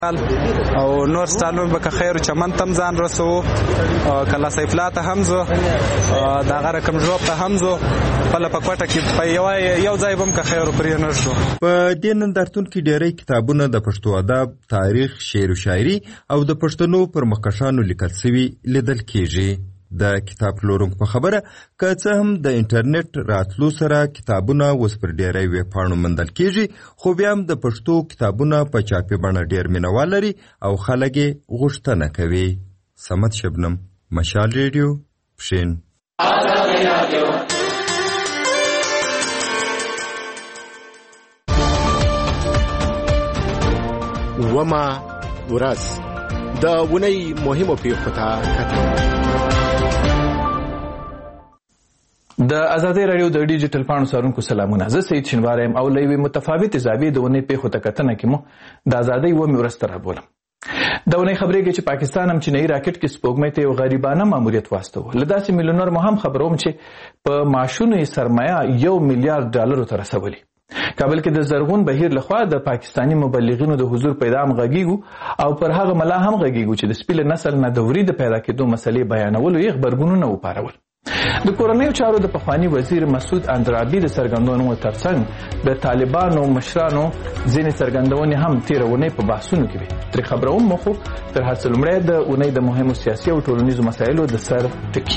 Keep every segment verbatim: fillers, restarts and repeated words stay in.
او نور ستانو به که خیر چمن تم ځان رسو کله سیفلا ته هم زو دا غره کم جواب ته هم زو په لپکوټه کې په یو یو ځای بم که خیر پرې نه شو. په دې نندارتون کې ډېری کتابونه د پښتو ادب، تاریخ، شعر و شاعري او د پښتنو پر مخکشانو لیکل شوي لیدل کېږي. د کتاب پلورونکو په خبره که څه هم د انټرنیټ راتلو سره کتابونه اوس پر ډېری ویبپاڼو موندل کېږي، خو بیا هم د پښتو کتابونه په چاپي بڼه ډېر مینوال لري او خلک یې غوښتنه کوي. صمد شبنم، مشال ریډیو، پښین. وما ورځ د اونۍ مهمو پیښو ته کتل. د ازادي رادیو د ډیجیټل پاڼو څارونکو سلامونه. زه سید شینوار یم او له یوې متفاوتې زاویې د اونۍ پیښو ته کتنه کې مو د ازادۍ اوومې ورځ ته رابولم. د اونۍ خبرېږي چې پاکستان هم چینایي راکټ کې سپوږمۍ ته یو غریبانه ماموریت واستوه. له داسې میلیونر مو هم خبروم چې په معاشونو یې سرمایه یو میلیارډ ډالرو ته رسولي. کابل کې د زرغون بهیر لخوا د پاکستانی مبلغینو د حضور پیغام غږیږو او پر هغه ملا هم غږیږو چې د سپیل نسل نه دوري د پیدا کېدو مسلې بیانولو یې خبرګونونه وپارول. د کورنیو چارو د پخوانی وزیر مسعود اندرابي د څرګندونو ترڅنګ د طالبانو مشرانو ځینې څرګندونې هم تېرونې په بحثونو کې وي. ترې خبروم مو خو تر هر څه لومړی د اونۍ د مهمو سیاسي او ټولنیزو مسایلو د سر ټکي.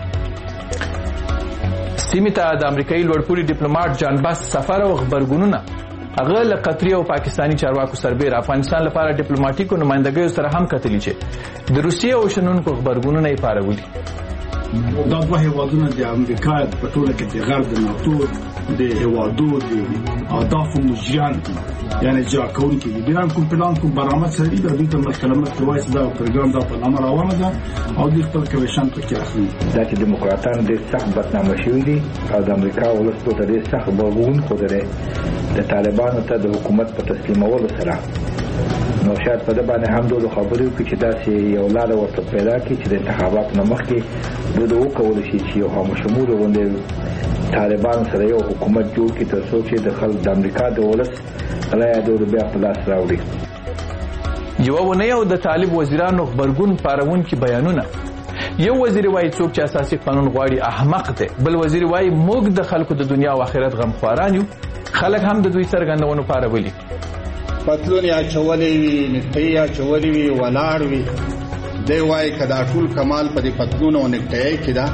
سیمې ته د امریکایي لوړپوړي ډیپلوماټ جان باس سفر او خبرګونونه هغه له قطري او پاکستانی چارواکو سربېره افغانستان لپاره ډیپلوماټیکو نمایندګیو سره هم کتلي چې د روسیې او شنونکو خبرګونونه یې پارولي. دا دوه هیوادونه د امریکا په ټوله کې د غرب د ناتو د هیوادو د اهدافو مجریان دي، یعنی اجرا کوونکي دي. بیان کوم پلان کوم برآمد سره دي، د دوی ته مکالمه کوي چې دا پروګرام دا په نامه روانه ده او د خپل کویشن په کې اخلي. دا چې دیموکراتان ډېر سخت بدنامه شوي دي او د امریکا ولس ته ډېر سخت غبرګون ښودلی د طالبانو ته د حکومت په تسلیمولو سره. نو شاید په ده باندې هم دوی خبرې وکړي چې داسې یو لاره ورته پیدا کړي چې د انتخاباتو نه مخکې دوی د وکولی شي چې یو خاموشموله غوندې طالبانو سره یو حکومت جوړ کړي تر څو چې د خلک د امریکا د ولس رایه دوی بیا په لاس راوړي. یوه اونۍ او د طالب وزیرانو غبرګون پارونکي بیانونه. یو وزیر وایي څوک چې اساسي قانون غواړي احمق دی، بل وزیر وایي موږ د خلکو د دنیا او آخرت غمخواران یو. خلک هم د دوی څرګندونو پارولي. پتلون یا چولی وی، نکټۍ یا چولی وی، ولاړ وی. دی وایي که دا ټول کمال په دې پتلون او نکټۍ کې ده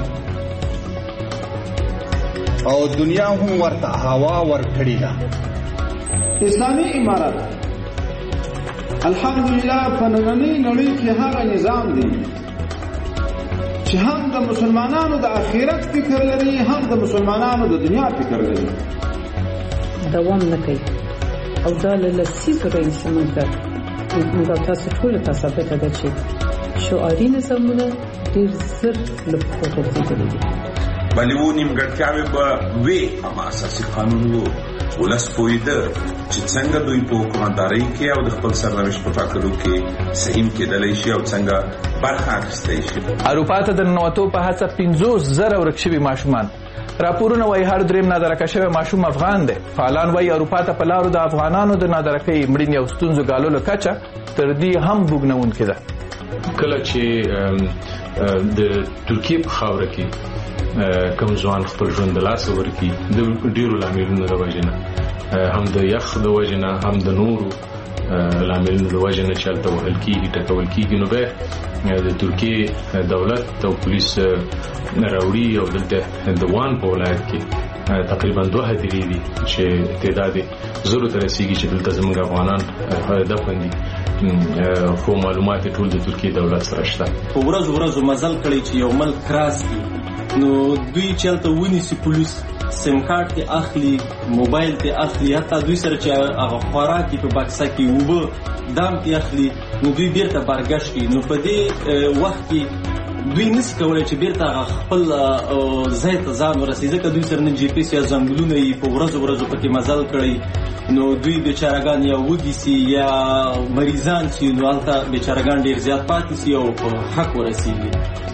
او دنیا هم ورته هوا ورکړې ده. اسلامي امارت الحمدلله په نننۍ نړۍ کې هغه نظام دی چې هم د مسلمانانو د آخرت فکر لري، هم د مسلمانانو د دنیا فکر لري. دوام نه کوي او دا له لسیزو راهیسې موږ موږ او تاسو ټولو ته ثابته ده چې شعاري نظامونه ډېر زر له پښو غورځېدلي دي. بلې و نیمګړتیاوې به وې، اما اساسي قانون و. ولس پوهېده چې څنګه دوی په حکومتدارۍ کې او د خپل سرنوشت په ټاکلو کې سهیم کېدلی شي او څنګه برخه اخیستی شي. اروپا ته د ننوتو په هڅه پنځوس زره ورک شوي ماشومان. راپورونه وایي هر دریم نادرکه شوی ماشوم افغان دی. فعالان وایي اروپا ته په لارو د افغانانو د نادرکۍ، مړینې او ستونزو ګاللو کچه تر دې هم بوږنوونکې ده. کله چې د ترکیې په خاوره کې کوم ځوان خپل ژوند د لاسه ورکړي د ډېرو لاملونو د وجې نه، هم د یخ د وجې نه، هم د نورو لاملونو د وجې نه چې هلته وهل کېږي، ټکول کېږي، نو بیا د ترکیې دولت او پولیس راوړي او دلته د وان په ولایت کې تقریبا دوه هدیرې دي چې تعداد زرو ته رسېږي چې دلته زموږ افغانان دفن دي. خو معلومات ټول د ترکیې دولت سره شته. په ورځو ورځو مزل کړی چې یو ملک کراس کړي، نو دوی چې هلته ونیسي پولیس، سیم کارت ته اخلي، موبایل ته اخلي، حتی دوی سره چې هغه خوراک په باکسه کې اوبه دام ته اخلي، نو دوی بیرته برګشت کړي. نو په دې وخت کې دوی نس کولای چې بیرته خپل ځای ته ځان ورسي، ځکه دوی سره نه جی پی ایس یا زنګلونه یې په ورځو ورځو پکې مزل کړی. نو دوی بیچارهګان یا وږي سي یا مریضان سي، نو هلته بیچارهګان ډېر زیات پاتې سي او په حق ورسېږي.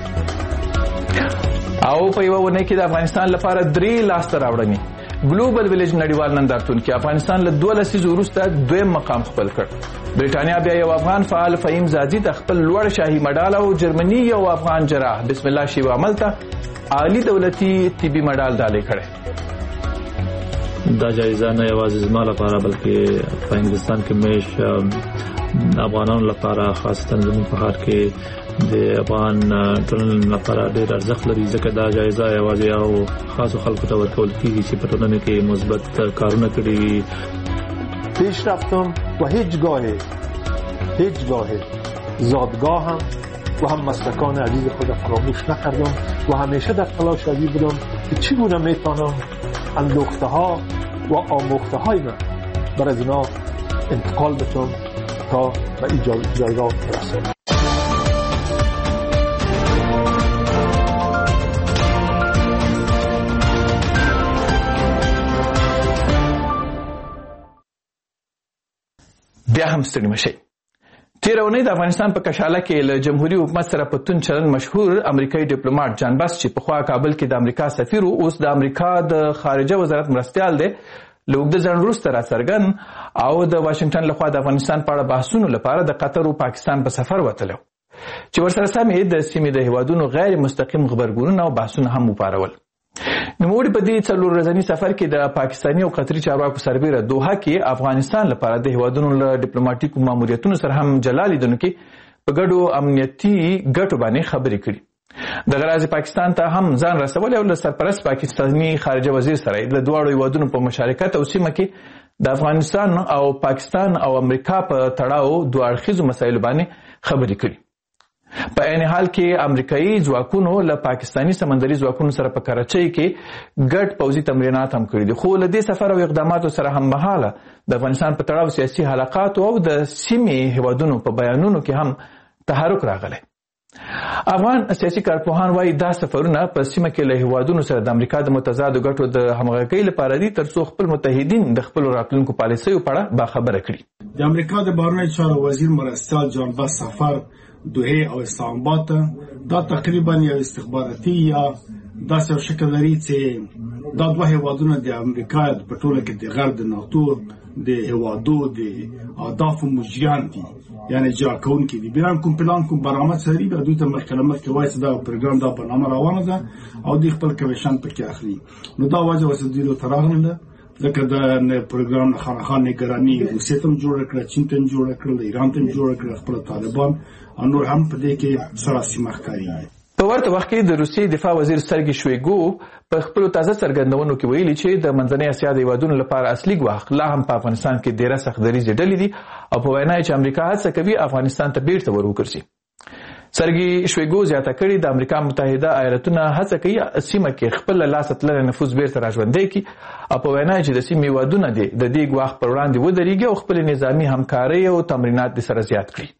او په یوه اونۍ کې د افغانستان لپاره درې لاسته راوړنې. ګلوبل ویلیج نړیوال نندارتون کې افغانستان له دوه لسیزو وروسته دویم مقام خپل کړ. برټانیا بیا یو افغان فعال فهیم زادي د خپل لوړ شاهي مډال او جرمني یو افغان جراح بسم الله شیوا عمل ته عالی دولتي طبي مډال ډالۍ کړی. دا جایزه نه یوازې زما لپاره بلکې په انګلستان کې مېش افغانانو لپاره خاصتا زموږ په ښار کې د افغان ټولنې لپاره ډېر ارزښت لري ځکه دا جایزه یوازې یو خاصو خلکو ته ورکول کېږي چې په ټولنه کې مثبت کارونه کړي وي. پیش رفتم و هیچگاه هیچگاه زادگاهم و هم مسلکان عزیز خود فراموش نکردم و همیشه در تلاش‌جویی بودم که چگونه میتوانم اندوخته ها و آموخته های من بر از اینا انتقال بتم تا به این جایگاه برسم. بیا هم ستړي مشئ. تېره اونۍ د افغانستان په کشاله کې له جمهوري حکومت سره په توند چلند مشهور امریکایي ډیپلوماټ جان بس چې پخوا کابل کې د امریکا سفیر و اوس د امریکا د خارجه وزارت مرستیال دی له اوږده ځنډ وروسته راڅرګند او د واشنګټن لخوا د افغانستان په اړه بحثونو لپاره د قطر او پاکستان په سفر وتلی چې ورسره سم یې د سیمې د هیوادونو غیر مستقیم غبرګونونه او بحثونه هم وپارول. نوموړي په دې څلور ورځني سفر کې د پاکستاني او قطري چارواکو سربیره دوحه کې افغانستان لپاره د هیوادونو له ډیپلوماټیکو ماموریتونو سره هم جلا لیدنو کې په ګډو امنیتي ګټو باندې خبرې کړي. دغه راز پاکستان ته هم ځان رسولی او له سرپرست پاکستاني خارجه وزیر سره د دواړو هیوادونو په مشارکت او سیمه کې د افغانستان او پاکستان او امریکا په تړاو دوه اړخیزو مسایلو باندې خبرې کړي. په عین حال کې امریکایي ځواکونو له پاکستاني سمندري ځواکونو سره په کراچۍ کې ګډ پوځي تمرینات هم کړي دي. خو له دې سفر او اقداماتو سره هممهاله د افغانستان په تړاو سیاسي حلقاتو او د سیمې هیوادونو په بیانونو کې هم تحرک راغلی. افغان سیاسي کارپوهان وایي دا سفرونه په سیمه کې له هیوادونو سره د امریکا د متضادو ګټو د همغږۍ لپاره دي ترڅو خپل متحدین د خپلو راتلونکو پالیسیو په اړه باخبره کړي. د امریکا د بهرنیو چارو وزیر مرستیال جان بس سفر دوحه او اسلام آباد دا تقریبا یو استخباراتي یا داسې یو شکل لري چې دا دوه هیوادونه د امریکا په ټوله کې د غرب د ناتو د هیوادو د اهدافو مجریان دي یعنی اجرا کوونکي دي. بیان کوم پلان کوم برنامه سری به دوی ته مخکله مخکې وایي چې دا پروګرام دا برنامه روانه ده او دوی خپل کمیشن پکې اخلي. نو دا وجه وسدیرو تراغله ځکه د پروګرام خانخان نگرانی روسیې ته جوړ کړ، چین ته جوړ کړ، ایران ته جوړ کړ، خپل طالبان او نور هم په دې کې سراسي مخکاري. په ورته وخت کې د روسیې دفاع وزیر سرګي شویګو په خپل تازه څرګندونو کې ویلي چې د منځنۍ اسیا د هیوادونو لپاره اصلي ګواښ لا هم په افغانستان کې ډېره سختدریزې ډلې دي او په وینا یې چې امریکا هڅه کوي افغانستان ته بیرته ور وګرځي. سرګي شویګو زیاته کړي د امریکا متحده ایالتونه هڅه کوي سیمه کې خپل لاسه تللی نفوذ بیرته راژوندی کړي او په وینا یې چې د سیمې هیوادونه دي د دې ګواښ پر وړاندې ودرېږي او خپل نظامي همکارۍ او تمرینات د سره زیات کړي.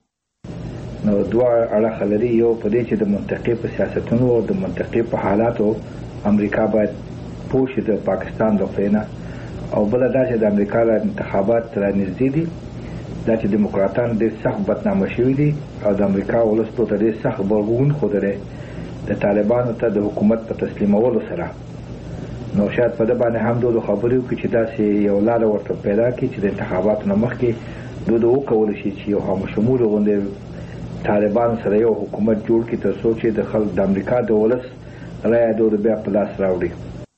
نو دوه اړخ لري، یو په دې چې د منطقې په سیاستونو او د منطقې په حالاتو امریکا باید پوه شي د پاکستان د خوا او بله دا چې د امریکا انتخابات را نږدې دي، دا چې دیموکراتان ډېر سخت بدنامه شوي دي او د امریکا ولس ته ډېر سخت غبرګون ښودلی د طالبانو ته د حکومت په تسلیمولو سره. نو شاید په ده باندې هم دوی خبرې وکړي چې داسې یو لاره ورته پیدا کړي چې د انتخاباتو نه مخکې دوی وکولی شي چې یو همشموله غوندې طالبان سره یو حکومت جوړ کړي تر څو چې د خلک د امریکا د ولس رایه دوی بیا په لاس راوړي.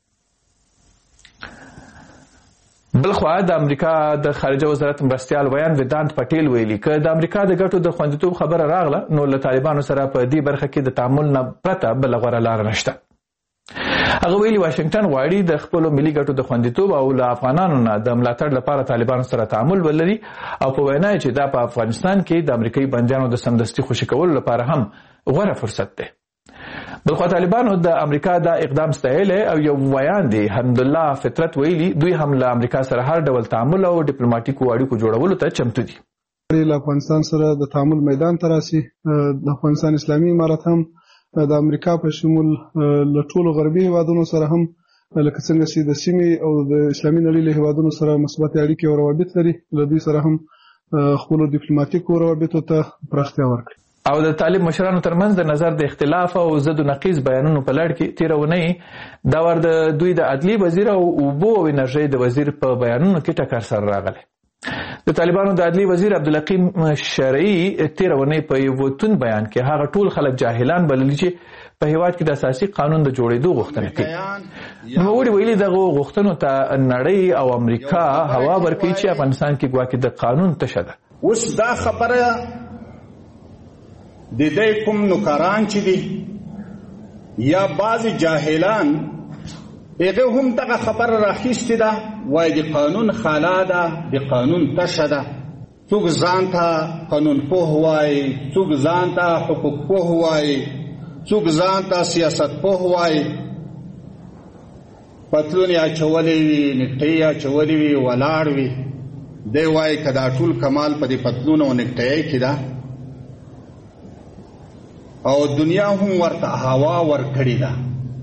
بلخوا د امریکا د خارجه وزارت مرستیال ویان ویدانت پټیل ویلي که د امریکا د ګټو د خوندیتوب خبره راغله نو له طالبانو سره په دې برخه کې د تعامل نه پرته بله غوره لاره نشته. هغه ویلي واشنګټن غواړي د خپلو ملي ګټو د خوندیتوب او له افغانانو نه د ملاتړ لپاره طالبانو سره تعامل ولري او په وینا یې چې دا په افغانستان کې د امریکایي بندیانو د سمدستي خوشي کولو لپاره هم غوره فرصت دی. بلخوا طالبانو د امریکا دا اقدام ستایلی او یو ویان دی حمدالله فطرت ویلي دوی هم له امریکا سره هر ډول تعامل او ډیپلوماټیکو اړیکو جوړولو ته چمتو دي. له افغانستان سره د تعامل میدان ته راسي. د افغانستان اسلامي امارت هم د امریکا په شمول له ټولو غربي هیوادونو سره هم لکه څنګه چې د سیمې او د اسلامي نړۍ له هیوادونو سره مثبت اړیکې او روابط لري، له دوی سره هم خپلو ډیپلوماټیکو روابطو ته پراختیا ورکړي. او د طالب مشرانو ترمنځ د نظر د اختلاف او ضد و نقیض بیانونو په لړ کې تېره اونۍ دا ور د دوی د عدلیې وزیر او اوبو او انرژۍ د وزیر په بیانونو کې ټکر سره راغلی. د طالبانو د عدلي وزیر عبدالحکیم شرعي تېره اونۍ په یو توند بیان کې هغه ټول خلک جاهلان بللي چې په هېواد کې د اساسي قانون د جوړېدو غوښتنه کوي. نوموړي ویلي دغو غوښتنو ته نړۍ او امریکا هوا ورکوي چې افغانستان کې ګواکې د قانون تشه ده. اوس دا خبره د دې کوم نوکران چې دي یا بعضې جاهلان هغه هم دغه خبره راخیستې ده، وایي د قانون خلا ده، د قانون تشه ده. څوک ځان ته قانون پوه وایي، څوک ځان ته حقوق پوه وایي، څوک ځان ته سیاست پوه وایي. پتلون یې اچولی وي، نکټۍ یې اچولی وي، ولاړ وي. دی وایي که دا ټول کمال په دې پتلون او نکټۍ کې ده او دنیا هم ورته هوا ورکړې ده.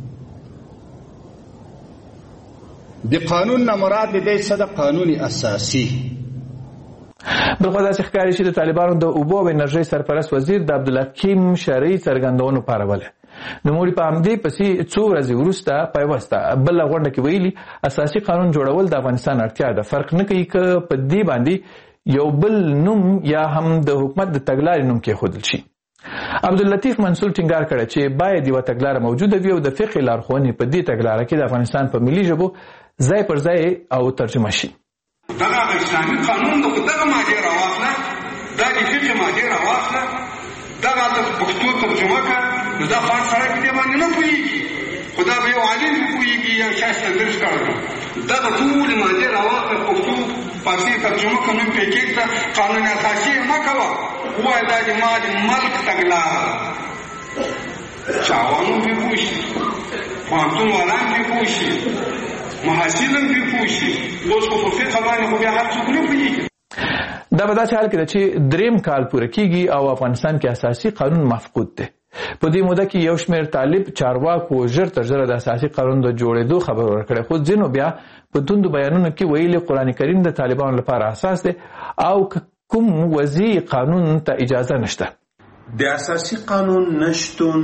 د قانون نه مراد د دې څه ده؟ قانون اساسي. بلخوا داسې ښکاري چې د طالبانو د اوبو او انرژۍ سرپرست وزیر د عبدالحکیم شرعي څرګندونو پاروله. نوموړي په همدې پسې څو ورځې وروسته پیوسته بله غونډه کې ویلي اساسي قانون جوړول د افغانستان اړتیا ده. فرق نه کوي که په دې باندې یو بل نوم یا هم د حکومت د تګلارې نوم کېښودل شي. عبداللطیف منصور ټینګار کړی چې باید یوه تګلاره موجوده وي او د فقهي لارښوونې په دې تګلاره کې د افغانستان په ملي ژبو ځای پر ځای او ترجمه شي. دغه اسلامي قانون د دغه مادې راواخله، دا د فقه مادې راواخله، دغه د پښتو ترجمه کړه، نو دا خان سړی په دې باندې نه پوهېږي، خو دا به یو عالم پوهېږي یا شاید سندرس کړی. دغه ټولې مادې راواخله، پښتو فارسي ترجمه کړه، نوم پرې کېږده، قانون اساسي یې مه کوه، ووایه دا د ما د ملک تګلاره چې عوامو پرې پوه شي، پوهنتون والان پرې پوه شي، محصل هم پرې پوه شي. اوس خو په فقه باندې خو بیا هر څوک نه پوهېږي. دا په داسې حال کې ده چې دریم کال پوره کېږي او افغانستان کې اساسي قانون مفقود دی. په دې موده کې یو شمېر طالب چارواکو ژر تر ژره د اساسي قانون د جوړېدو خبر ورکړی، خو ځینو بیا په توندو بیانونو کې ویلي قرآن کریم د طالبانو لپاره اساس دی او کوم وضعي قانون ته اجازه نشته. د اساسي قانون نشتون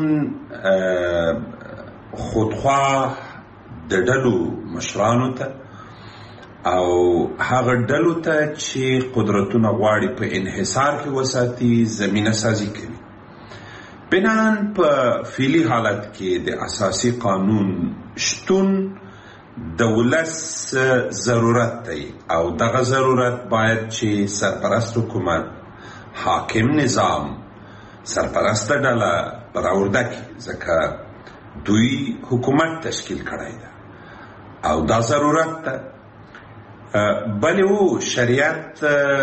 خودخواه د ډلو مشرانو ته او هغه ډلو ته چې قدرتونه غواړي په انحصار کې وساتي زمینه سازي کوي. بنان په فعلي حالت کې د اساسي قانون شتون د ولس ضرورت دی او دغه ضرورت باید چې سرپرست حکومت، حاکم نظام، سرپرست ډله راورده کړي، ځکه دوی حکومت تشکیل کړی ده او دا ضرورت ده. بله و شریعت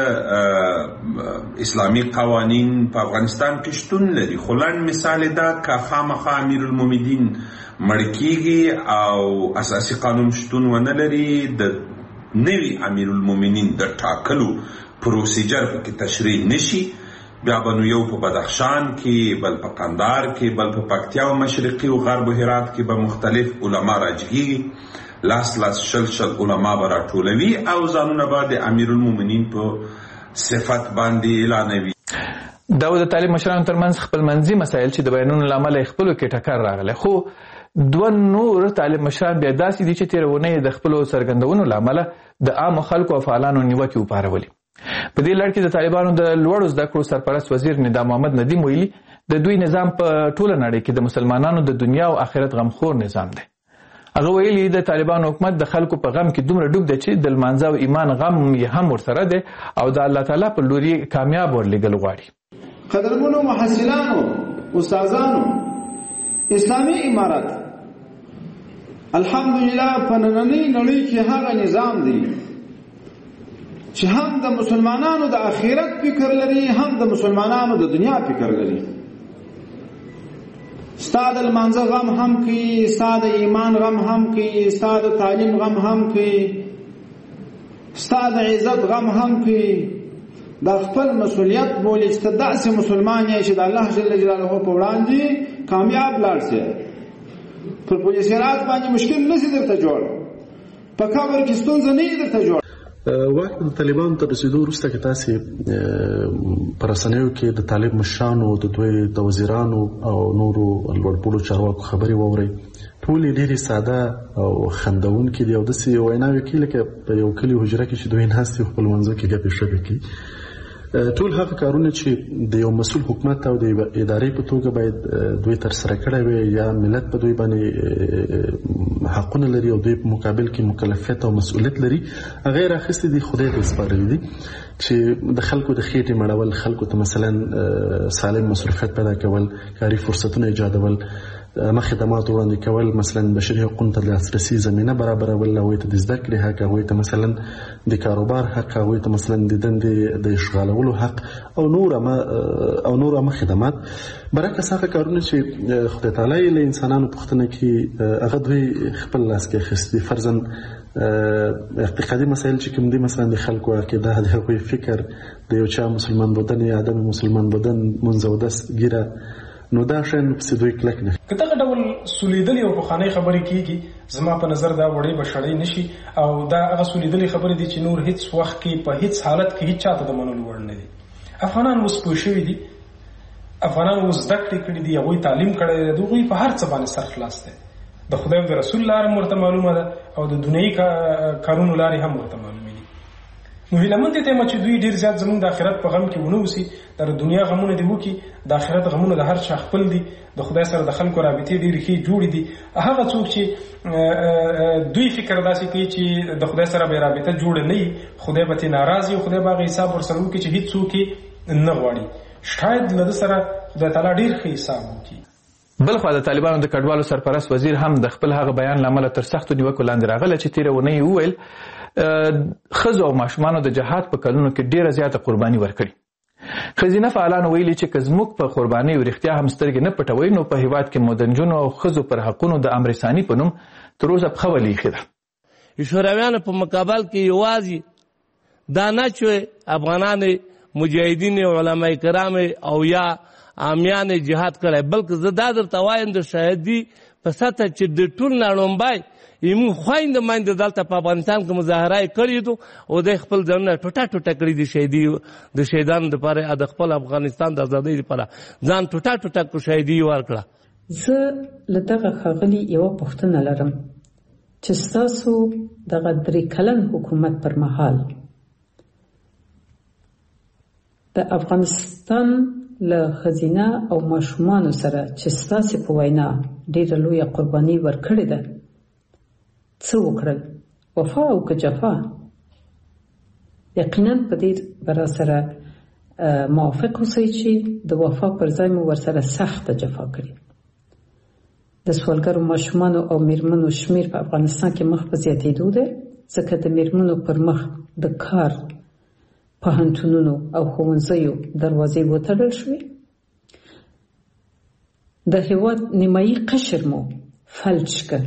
اسلامی قوانین په افغانستان کې شتون لري، خو لنډ مثال دا که خامخا امیر المؤمنین مړ کیږي او اساسي قانون شتون ونه لري، د نوي امیر المؤمنین د ټاکلو پروسیجر پکې تشریح نشي، بیا به نو یو په بدخشان کې، بل په قندهار کې، بل په پکتیا او مشرقي او غرب هرات کې به مختلف علما راجګیږي، لاس لاس شل شل علما به راټولوي او ځانونه به د امیر المؤمنین په صفت باندې اعلانوي. دا د طالب مشرانو ترمنځ خپلمنځي مسایل چې د بیانونو له امله یې خپلو کې ټکر راغلی، خو دوه نور طالب مشران بیا داسې دي چې تېره اونۍ د خپلو څرګندونو له امله د عامو خلکو او فعالانو نیوکې وپارولي. په دې لړ کې د طالبانو د لوړو زده کړو سرپرست وزیر ندا محمد ندیم ویلي د دوی نظام په ټوله نړۍ کې د مسلمانانو د دنیا او آخرت غمخور نظام دی. هغه ویلي د طالبانو حکومت د خلکو په غم کې دومره ډوب دی چې د لمانځه او ایمان غم یې هم ورسره دی او د الله تعالی په لور یې کامیاب ورلېږل غواړي. قدرمنو محصلانو، استادانو، اسلامي امارت الحمدلله په نننۍ نړۍ کې هغه نظام دی چې هم د مسلمانانو د آخرت فکر لري، هم د مسلمانانو د دنیا فکر لري. ستا د لمانځه غم هم کوي، ستا د ایمان غم هم کوي، ستا د تعلیم غم هم کوي، ستا د عزت غم هم کوي. دا خپل مسؤلیت بولي چې ته داسې مسلمان یې چې د الله جل جلاله په وړاندې کامیاب لاړ شې. پر پولیس رات باندې مشکل نشي درته جوړ، په قبر کې ستونزه نه یې درته جوړ. وخت د طالبانو تر رسیدو وروسته کې تاسې په رسنیو کې د طالب مشرانو، د دوی د وزیرانو او نورو لوړپوړو چارواکو خبرې واورئ. ټولې ډېرې ساده او خندونکې دي او داسې ویناوې کوي لکه په یو کلي حجره کې چې دوی ناست وي خپل منځو کې ګپې شپې کوي. ټول هغه کارونه چې د یو مسؤل حکومت او د ادارې په توګه باید دوی ترسره کړی وي یا ملت په دوی باندې حقونه لري او دوی په مقابل کې مکلفیت او مسؤلیت لري هغه یې راخیستي دي خدای ته سپارلي دي چې د خلکو د خېټې مړول خلکو ته مثلا سالم مصروفیت پیدا کول کاري فرصتونه ایجادول عامه خدمات وړاندې کول مثلا بشري حقوقو ته د لاسرسي زمینه برابرول هغوی ته د زده کړې حق هغوی ته مثلا د کاروبار حق هغوی ته مثلا د دندې د اشغالولو حق او نور عامه او نور عامه خدمات برعکس هغه کارونه چې خدای تعالی له انسانانو پوښتنه کوي هغه دوی خپل لاس کې اخیستي فرضاً اقتصادي مسایل چې کوم دي مثلا د خلکو عقیده د هغوی فکر د یو چا مسلمان بودن یا عدم مسلمان بودن منځ او دست ګیره نو دا شین په دوی کلک نه که دغه ډول سولیدلې او پخوانۍ خبرې کیږي زما په نظر دا وړې بشړې نشي او دا هغه سولیدلې خبرې دي چې نور هیڅ وخت کې په هیڅ حالت کې هیڅ چاته د منلو وړ نه دي. افغانان اوس پوه شوي دي، افغانان اوس زده کړې کړي دي، هغوی تعلیم کړی دی، د هغوی په هر څه باندې سر خلاص دی. د خدای او د رسول لاره هم ورته معلومه ده او د دنیایي کارونو لارې هم ورته معلومې دي. نو هیله مند یم چې دوی ډېر زیات زموږ د آخرت په غم کې ونه اوسي، د دنیا غمونه دې وکړي، د آخرت غمونه د هر چا خپل دي، د خدای سره د خلکو رابطې ډېرې ښې جوړې دي. هغه څوک چې دوی فکر داسې کوي چې د خدای سره به یې رابطه جوړه نه وي خدای به ترې ناراض وي او خدای به هغه حساب ورسره وکړي چې هېڅ څوک یې نه غواړي. شاید له ده سره خدای تعالی ډېر ښه حساب وکړي. بلخوا د طالبانو د کډوالو سرپرست وزیر هم د خپل هغه بیان له امله تر سختو نیوکو لاندې راغله چې تېره اونۍ یې وویل ښځو او ماشومانو د جهاد په کلونو کې ډېره زیاته قرباني ورکړي. ښځینه فعالانو ویلي چې که زموږ په قربانیو رښتیا هم سترګې نه پټوئ نو په هېواد کې مو د نجونو او ښځو پر حقونو د امر ثاني په نوم تر اوسه پښه ولې ایښې ده. شورویانو په مقابل کې یوازې دا نه چې افغانان مجاهدین علماء کرام او یا عامیان جهاد کړی بلکې زه دا درته وایم د شهیدي په سطح چې د ټول نړومبی زموږ خویندې میندې دلته په افغانستان کې مظاهره یې کړې دي او دوی خپل ځانونه ټوټه ټوټه کړي دي شهیدي د شهیدانو دپاره د خپل افغانستان د ازادۍ لپاره ځان ټوټه ټوټه کړو شهیدي یې ورکړه. زه له دغه ښاغلي یوه پوښتنه لرم چې ستاسو دغه درې کلن حکومت پر مهال د افغانستان له ښځینه او ماشومانو سره چې ستاسې په وینا ډېره لویه قرباني ورکړې ده څه وکړل؟ وفا او که جفا؟ یقینا په دې به راسره موافق اوسئ چې د وفا پر ځای مو ورسره سخته جفا کړې. د سوالګرو ماشومانو او میرمنو شمیر په افغانستان کې مخ په زیاتېدو دی ځکه د میرمنو پر مخ د کار پوهنتونونو او ښوونځیو دروازې وتړل شوې. د هېواد نیمایي قشر مو فلج کړ.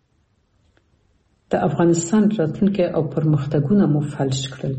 د افغانستان راتلونکی او پرمختګونه مو فلج کړل.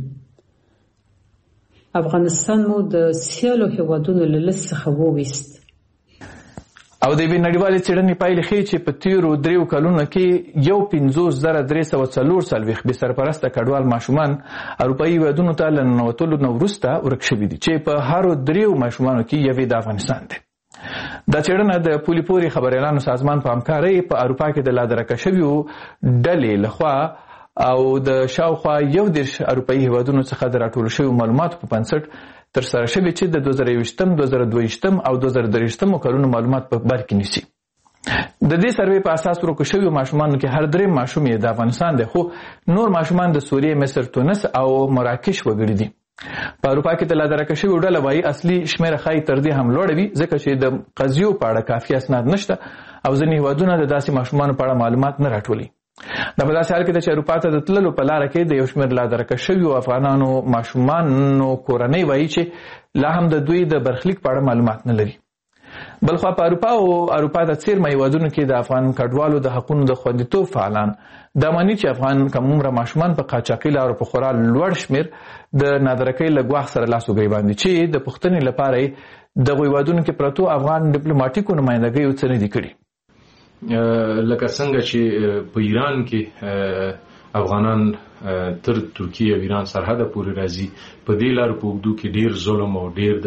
افغانستان مو د سیالو هېوادونو له لست څخه وویست. او د یوې نړیوالې څېړنې پایلې ښیي چې په تېرو دریو کلونو کې یو پنځوس زره درې سوه څلور څلوېښت بې سرپرسته کډوال ماشومان اروپایي هېوادونو ته له ننوتلو نه وروسته ورک شوي دي چې په هرو دریو ماشومانو کې یوې د افغانستان دی. دا څېړنه د پولي پورې خبریالانو سازمان په همکارۍ په اروپا کې د لادرکه شویو ډلې لخوا او د شاوخوا یو دېرش اروپایي هېوادونو څخه د راټولو شویو معلوماتو په بنسټ ترسره شوي چې د دوه زره یوویشتم دوه زره دوه ویشتم او دوه زره درویشتمو کلونو معلومات په بر کې نیسي. د دې سروې په اساس ورکو شویو ماشومانو کې هر درې ماشوم یې د افغانستان دی خو نور ماشومان د سوریې مصر تونس او مراکش وګړي دي. په اروپا کې د لادرکه شویو ډله وایي اصلي شمیره ښایي تر دې هم لوړه وي ځکه چې د قضیو په اړه کافي اسناد نشته او ځینې هېوادونه د داسې ماشومانو په اړه معلومات نه راټولي. دا په داسې حال کې ده چې اروپا ته د تللو په لاره کې د یو شمېر لادرکه شویو افغانانو ماشومانو کورنۍ وایي چې لا هم د دوی د برخلیک په اړه معلومات نه لري. بلخوا په اروپا او اروپا د څیرمه هېوادونو کې د افغان کډوالو د حقونو د خوندیتوب فعالان دا ماني چې افغان کمومره ماشومان په قاچاقي لارو په خورا لوړ شمېر د نادرکۍ له ګواښ سره لاس و ګرېبان دي چې د پوښتنې لپاره یې دغو هېوادونو کې پرتو افغان ډیپلوماټیکو نمایندګیو څه نه دي کړي. لکه څنګه چې په ایران کې افغانان تر ترکیه او ایران سرحده پورې راځي په دې لارو په اوږدو کې ډېر ظلم او ډېر د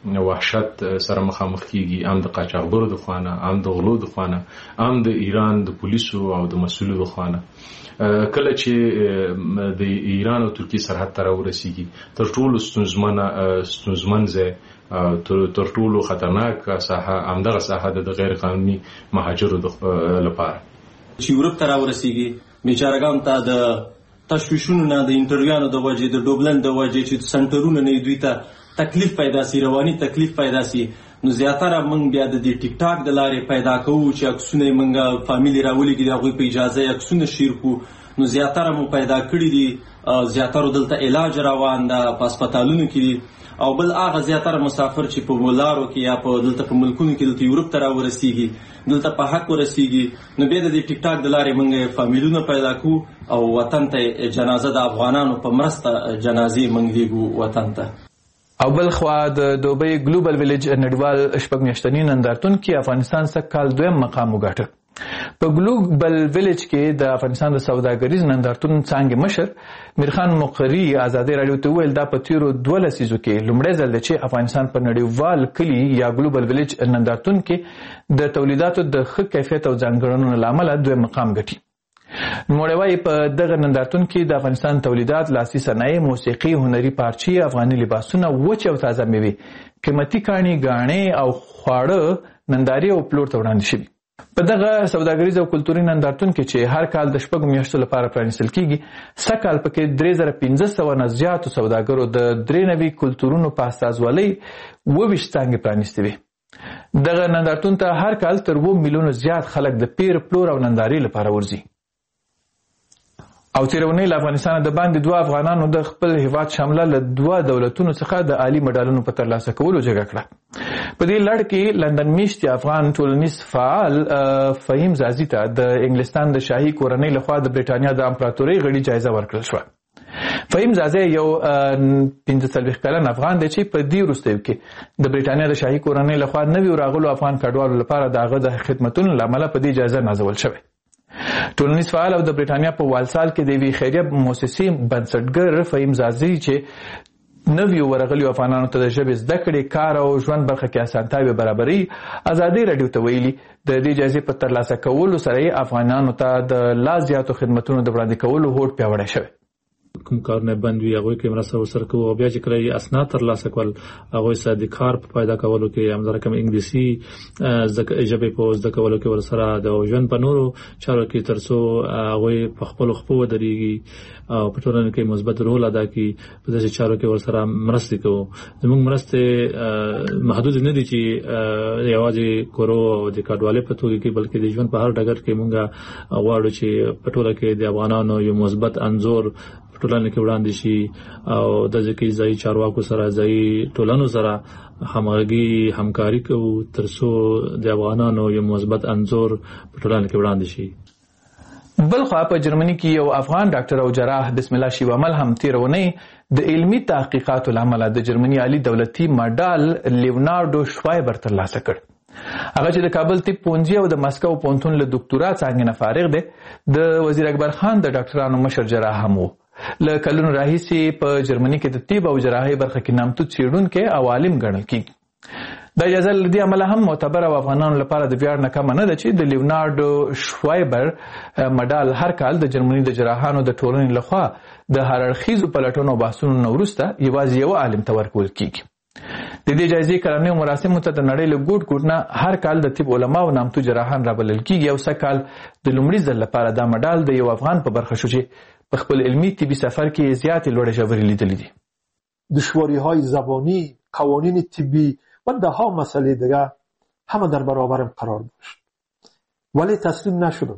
وحشت سره مخامخ کیږي، هم د قاچاقبرو د خوانه، هم د غلو د خوانه، هم د ایران د پولیسو او د مسؤلو د خوانه. کله چې د ایران او ترکیه سرحد ته راورسیږي تر ټولو ستونزمنه ستونزمن ځای تر ټولو خطرناک ساحه همدغه ساحه د غیر قانوني مهاجرو لپاره چې یورپ ته راورسیږي بیچارهګان ته د تشویشونو نه، د انټرویانو د وجې، د ډوبلن د وجې چې سنټرونه نه دوی ته تکلیف پیدا سي، رواني تکلیف پیدا سي، نو زیاتره موږ بیا د دې ټیک ټاک د لارې پیدا کوو چې عکسونه موږ فامیلی راولېږي، د هغوی په اجازه عکسونه شیر کړو. نو زیاتره مو پیدا کړي دي، زیاتره دلته علاج روان ده په هسپتالونو کې دي، او بل هغه زیاتره مسافر چې په لارو کې یا په دلته په ملکونو کې دلته یورپ ته راورسیږي، دلته په حق ورسیږي، نو بیا د دې ټیک ټاک د لارې موږ فامیلونه پیدا کوو او وطن ته جنازه د افغانانو په مرسته جنازې موږ لیږو وطن ته. او بل خوا د دوبۍ ګلوبل ویلیج نړیوال شپږ میاشتني نندارتون کې افغانستان سږ کال دویم مقام وګاټه. په ګلوبل ویلیج کې د افغانستان د سوداګریز نندارتون څانګې مشر میرخان مقری ازادي راډیو ته وویل دا په تیرو دوه لسیزو کې لومړی ځل دی چې افغانستان په نړیوال کلي یا ګلوبل ویلیج نندارتون کې د تولیداتو د ښه کیفیت او ځانګړنو له امله دویم مقام ګټي. نوموړی وایي په دغه نندارتون کې د افغانستان تولیدات، لاسي صنایع، موسیقي، هنري پارچې، افغاني لباسونه، وچې او تازه میوې، قیمتي کاڼي، ګاڼې او خواړه نندارې او پلور ته وړاندې شوي. په دغه سوداګریز او کلتوري نندارتون کې چې هر کال د شپږو میاشتو لپاره پرانیستل کیږي، سږکال پکې درې زره پنځه سوه نه زیاتو سوداګرو د درې نوي کلتورونو په استازولۍ اووه ویشت څانګې پرانیستې وې. دغه نندارتون ته هر کال تر اووه میلیونو زیات خلک د پیر، پلور او نندارې لپاره ورځي. او تیرونی له افغانستان د باندې دوه افغانانو د خپل هیواد شامله له دوه دولتونو څخه د عالي مډالونو په ترلاسه کولو جګړه کړه. په دې لړ کې لندن میشتي افغان ټولنیز فعال فهیم زازي ته د انګلستان د شاهي کورنۍ لخوا د برېټانیا د امپراتورۍ غړي جایزه ورکړل شوه. فهیم زازي یو پنځه څلوېښت کلن افغان دی چې په دې وروستیو کې د برېټانیا د شاهي کورنۍ لخوا نویو راغلو افغان کډوالو لپاره د هغه د خدمتونو له امله په دې جایزه نازول شوی. ټولنیز فعال او د برېټانیا په والسال کې د یوې خیریه مؤسسې بنسټګر فهیم زازي چې نویو ورغلیو افغانانو ته د ژبې زده کړې، کار او ژوند برخه کې اسانتیاوې برابري ازادي راډیو ته ویلي د دې جایزې په ترلاسه کولو سره یې افغانانو ته د لا زیاتو خدمتونو د وړاندې کولو هوډ پیاوړی شوی. کوم کارونه بند وي هغوی کې مرسته ورسره کوو او بیا چې کله یې اسناد ترلاسه کول هغوی سره د کار په پیدا کولو کې همداره کوم انګلیسي ژبې په زده کولو کې ورسره د ژوند په نورو چارو کې تر څو هغوی په خپلو خپو ودرېږي او په ټولنه کې مثبت رول ادا کړي. په داسې چارو کې ورسره مرستې کوو. زموږ مرستې محدود نه دي چې یوازې کورو او د کډوالۍ په توګه کې بلکې د ژوند په هر ډګر کې موږ غواړو چې په ټوله کې د افغانانو یو مثبت انځور ټولنه کې وړاندې شي او د ځکه ځای چارواکو سره ځای ټولنو سره همغږي همکاري کوو تر څو د افغانانو یو مثبت انځور په ټولنه کې وړاندې شي. بل خوا په جرمني کې یو افغان ډاکټر او جراح بسم الله شیوامل هم تیرونی د علمي تحقیقاتو له امله د جرمني عالی دولتي مډال لیونارډو شوایبر ترلاسه کړ. هغه چې د کابل طب پوهنځي او د مسکو پوهنتون له دوکتورا څانګې نه فارغ دی، د وزیر اکبر خان د ډاکټرانو مشر جراح هم و. له کلونو راهیسې په جرمني کې د طب او جراحۍ برخه کې نامتو څېړونکی او عالم ګڼل کیږي. دا اجازه له دې امله هم معتبر او افغانانو لپاره د ویاړ نه کمه نه ده چې د لیونارډو شوایبر مډال هر کال د جرمني د جراحانو د ټولنې لخوا د هر اړخیزو پلټنو او بحثونو نه وروسته یوازې یو عالم ته ورکول کیږي. د دې جایزې کلنیو مراسمو ته د نړۍ له ګوټ ګوټ نه هر کال د طب علماو نامتو جراحان رابلل کیږي او سږ کال د لومړي ځل لپاره دا مډال د یو افغان په برخه شو چې په خپل علمی طبي سفر کې زیاتې لوړې ژورې لیدلې دي. دشواری‌های زبانی، قوانین طبی و دهها مسئله دیگر همه در برابرم قرار داشت، ولی تسلیم نشدم.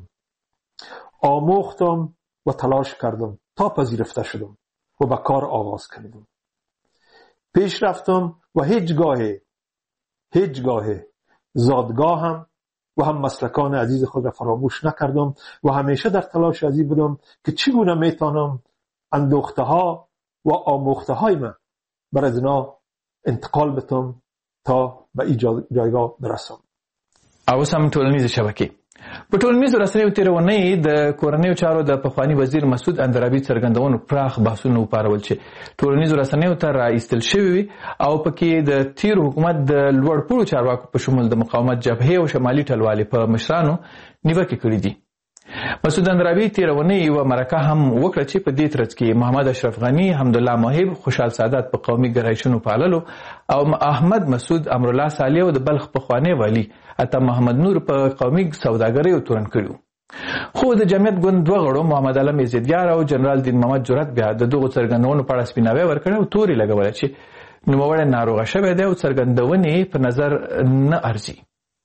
آموختم و تلاش کردم تا پذیرفته شدم و به کار آغاز کردم. پیش رفتم و هیچگاه هیچگاه زادگاهم و هم مسلکان عزیز خود را فراموش نکردم و همیشه در تلاش ازی بودم که چگونه میتونم اندوخته ها و آموخته های من بر از اینا انتقال بدم تا به این جایگاه برسم. اوس هم ټولنیزې شبکې په ټولنیزو رسنیو تېره اونۍ د کورنیو چارو د پخواني وزیر مسعود اندرابي څرګندونو پراخ بحثونه وپارول چې ټولنیزو رسنیو ته راایستل شوي وي او پکې د تیر حکومت د لوړپوړو چارواکو په شمول د مقاومت جبهې او شمالي ټلوالې په مشرانو نیوکې کړي دي. مسعود اندرابي تېره اونۍ یوه مرکه هم وکړه چې په دې ترڅ کې محمد اشرف غني، حمدالله محب، خوشحال سادات په قومي ګرایشونو پاللو او احمد مسعود، امرالله صالح او د بلخ پخوانی والي عطا محمد نور په قومي سوداګریو تورن کړي. خو د جمعیت ګوند دوه غړو محمد علم عزتیار او جنرال دین محمد جرأت بیا د دغو څرګندونو په اړه سپیناوی ورکړی او تورې لګوله چې نوموړی ناروغه شوی دی او څرګندونې په نظر نه ارزي.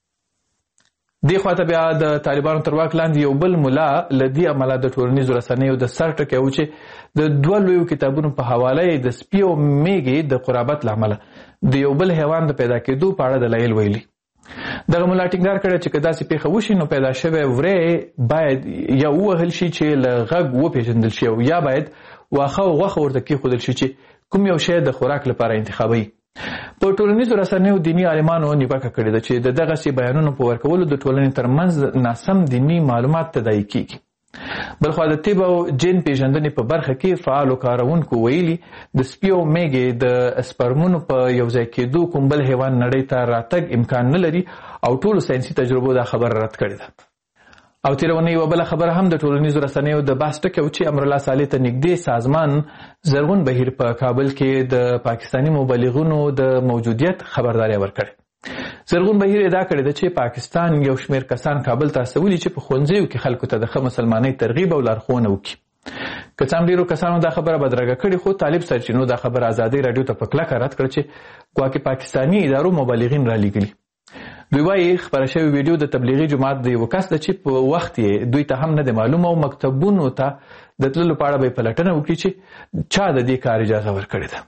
دې خواته بیا د طالبانو تر واک لاندې یو بل ملا له دې امله د ټولنیزو رسنیو د سر ټکی و چې د دوه لویو کتابونو په حواله یې د سپي او میږې د قرابت له امله د یو بل حیوان د پیدا کېدو په اړه دلایل ویلي. دغه ملا ټینګار کړی چې که داسې پیښه وشي نو پیدا شوی وری باید یا ووهل شي چې له غږ وپېژندل شي او یا باید واښه او غوښه ورته کېښودل شي چې کوم یو شی د خوراک لپاره انتخابوي. په ټولنیزو رسنیو دیني عالمانو نیوکه کړې ده چې د دغسې بیانونو په ورکولو د ټولنې ترمنځ ناسم دیني معلومات تداعي کیږي. بلخوا د طب او جین پیژندنې په برخه کې فعالو کارونکو ویلي د سپي او میږې د سپرمونو په یوځای کېدو کوم بل حیوان نړۍ ته راتګ امکان نه لري او ټولو ساینسي تجربو دا خبره رد کړې ده. او تېره اونۍ یوه بله خبره هم د ټولنیزو رسنیو د بحث ټکی و چې امرالله صالح ته نږدې سازمان زرغون بهیر په کابل کې د پاکستاني مبلغونو د موجودیت خبرداری ورکړې. زرغون بهیر ادعا کړې ده چې پاکستان یو شمېر کسان کابل ته استولي چې په ښوونځیو کې خلکو ته د ښه مسلمانۍ ترغیب او لارښوونه وکړي. که څه هم ډېرو کسانو دا خبره بدرګه کړې خو طالب سرچینو دا خبره ازادۍ راډیو ته په کلکه رد کړه چې ګواکې پاکستاني ادارو مبلغین رالیږلي. دوی وایي خپره شوې ویډیو د تبلیغي جماعت د یوه کس ده چې په وخت یې دوی ته هم نه دی معلوم او مکتبونو ته د تللو په اړه به یې پلټنه وکړي چې چا د دې کار اجازه ورکړې ده.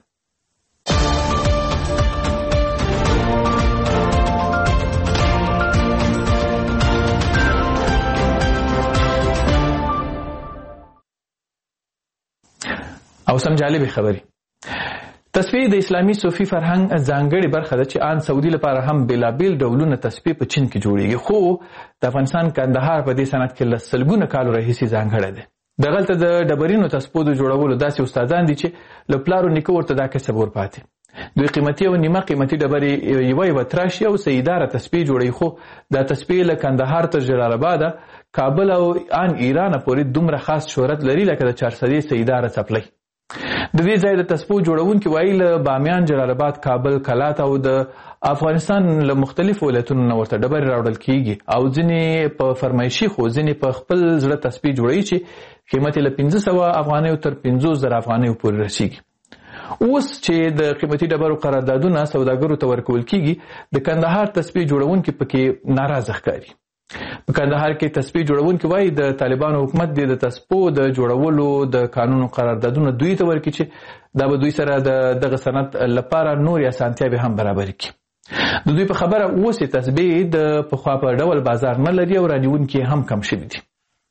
او سم جالبې خبرې. تسبیح د اسلامي صوفي فرهنګ ځانګړې برخه ده چې آن سعودي لپاره هم بېلابېل ډولونه تسبیح په چین کې جوړیږي، خو د افغانستان کندهار په دې صنعت کې له سلګونه کالو راهیسې ځانګړی دی. دغلته د ډبرینو تسبو د جوړولو داسې استادان دي چې له پلارو نیکه ورته دا کسب ورپاتې. دوی قیمتي او نیمه قیمتي ډبرې یوه یوه تراشي او سیداره تسبیح جوړوي، خو دا تسبیح له کندهار تر جلال آباده، کابل او آن ایرانه پورې دومره خاص شهرت لري لکه د چارسدې سیداره څپلۍ. د دې ځای د تسبو جوړونکي وایي له بامیان، جلال آباد، کابل، کلات او د افغانستان له مختلفو ولایتونو نه ورته ډبرې راوړل کیږي او ځینې په فرمایشي خو ځینې په خپل زړه تسبیح جوړوي چې قیمت یې له پنځه سوه افغانیو تر پنځوس زره افغانیو پورې رسیږي. اوس چې د قیمتي ډبرو قراردادونه سوداګرو ته ورکول کیږي د کندهار تسبیح جوړونکي پکې ناراضه ښکاري. په کندهار کې تسبیح جوړونکي وایي د طالبانو حکومت د تسبو د جوړولو د قانون قراردادونه دوی ته ورکړي چې دا به دوی سره د دغه صنعت لپاره نورې اسانتیاوې هم برابرې کړي. د دوی په خبره اوس یې تسبیح د پخوا په ډول بازار نه لري او رانیونکي هم کم شوي دي.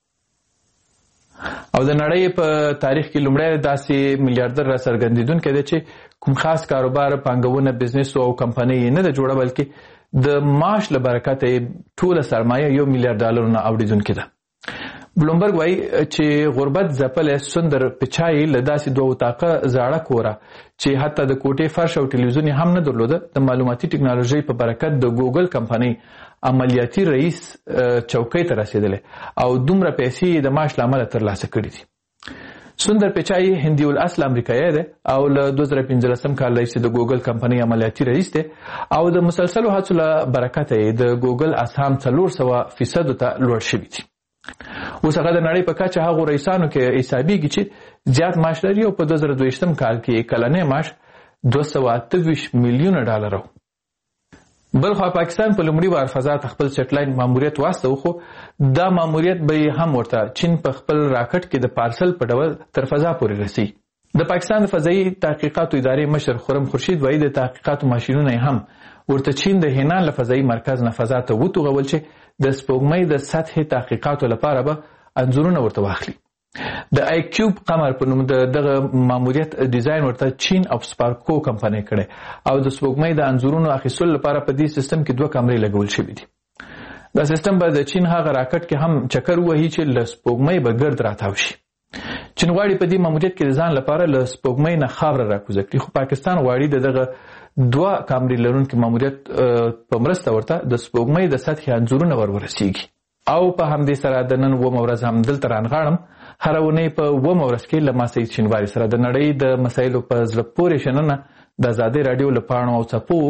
او د نړۍ په تاریخ کې لومړی داسې میلیاردر را څرګندېدونکی دی چې کوم خاص کاروبار، پانګونه، بزنس او کمپنۍ یې نه ده جوړه بلکې د معاش له برکته یې ټوله سرمایه یو میلیارډ ډالرو نه اوړېدونکې ده. بلومبرګ وایي چې غربت ځپلی سندر پچای له داسې دوه اتاقه زاړه کوره چې حتی د کوټې فرش او ټلویزیون هم نه درلوده د معلوماتي ټکنالوژۍ په برکت د ګوګل کمپنۍ عملیاتي رئیس چوکۍ ته رسېدلی او دومره پیسې د معاش له امله ترلاسه کړي دي. سندر پچای هندي الاصل امریکایی دی او له دوه زره پنځلسم کال راهیسې د ګوګل کمپنۍ عملیاتي رئیس دی او د مسلسلو هڅو له برکته یې د ګوګل اسهام څلور سوه فیصدو ته لوړ شوي دي. اوس هغه د نړۍ په کچه هغو رئیسانو کې حسابیږي چې زیات معاش لري او په دوه زره دویشتم کال کې کلنی معاش دوه سوه اته ویشت میلیونه ډالر و. بلخوا پاکستان په لومړي وار فضا ته خپل سټلاین ماموریت واستو، خو دا ماموریت به هم ورته چین په خپل راکټ کې د پارسل په ډول تر فضا پورې رسي. د پاکستان د فضایي تحقیقاتو ادارې مشر خرم خورشید وایي د تحقیقاتو ماشینونه هم ورته چین د هینان له فضایي مرکز نه فضا ته وتوغول چې د سپوږمۍ د سطحې تحقیقاتو لپاره به انځورونه ورته واخلي. د آی کیوب قمر په نوم د دغه ماموریت ډیزاین ورته چین او سپارکو کمپنۍ کړی او د سپوږمۍ د انځورونو اخیستلو لپاره په دې سیستم کې دوه کمرې لګول شوي دي. دا سیستم به د چین هغه راکټ کې هم چکر وهي چې له سپوږمۍ به ګرد راتاو شي. چین غواړي په دې ماموریت کې د ځان لپاره له سپوږمۍ نه خاوره راکوزه کړي، خو پاکستان غواړي د دغه دوه کامرې لرونکي ماموریت په مرسته ورته د سپوږمۍ د سطحې انځورونه ور ورسیږي. او په همدې سره د نن اوومه ورځ هم دلته رانغاړم. هره اونۍ په اوومه ورځ کې له ما سعید شینواري سره د نړۍ د مسایلو په زړه پورې شننه د ازادۍ راډیو له پاڼو او څپو